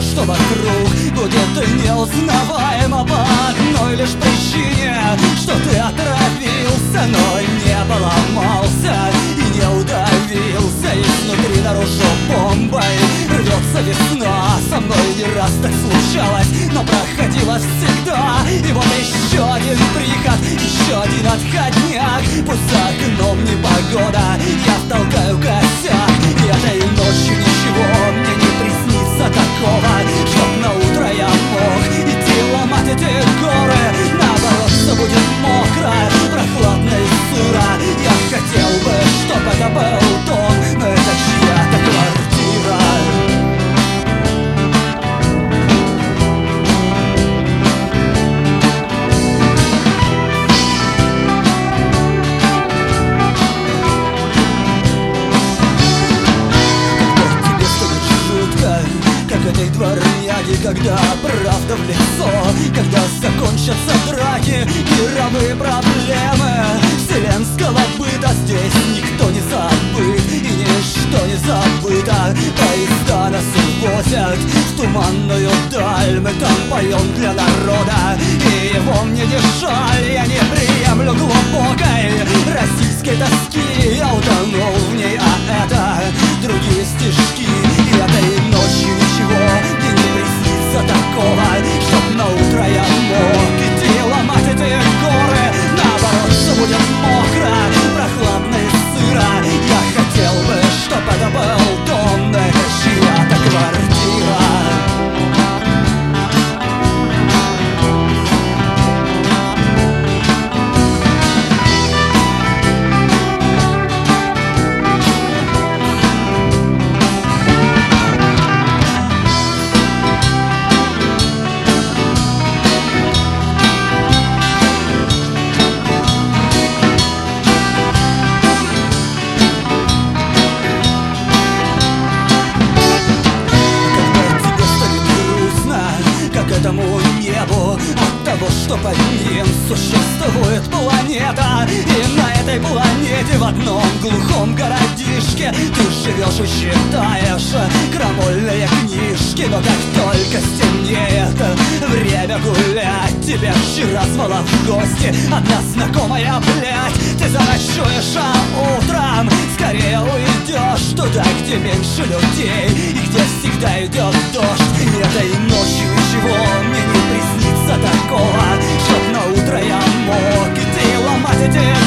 что вокруг будет неузнаваемо по одной лишь причине, что ты отравился, но не поломался и не удавился. Изнутри наружу бомбой рвется весна. Со мной не раз так случалось, но проходило всегда. И вот еще один приход, еще один отходняк. Пусть за окном непогода, я втолкаю косяк. И этой ночью ничего мне не приснится такого, чтоб на утро я мог идти ломать эти горы. Наоборот, все будет мокро, прохладно и сыро. Я хотел бы, чтоб это был дом, но это чья-то квартира. Этой дворняги, когда правда в лицо, когда закончатся драки, мировые проблемы вселенского быта. Здесь никто не забыт и ничто не забыто. Поезда нас увозят в туманную даль. Мы там поем для народа, и его мне не жаль. Я не приемлю глубокой российской тоски. Я утонул в ней, а это другие стишки. И этой ночью ничего мне не приснится такого, чтоб на утро я мог идти ломать эти горы. Наоборот, все будет мокро, прохладно и сыро. Я хотел бы, чтоб это был дом, но это чья-то квартира. Этому небу от того, что под ним существует планета. И на этой планете в одном глухом городишке ты живешь и читаешь крамольные книжки. Но как только стемнеет время гулять, тебя вчера звала в гости одна знакомая, блядь. Ты заночуешь, а утром скорее уйдешь туда, где меньше людей и где всегда идет дождь. И этой ночью ничего мне не приснится такого, чтоб на утро я мог идти ломать эти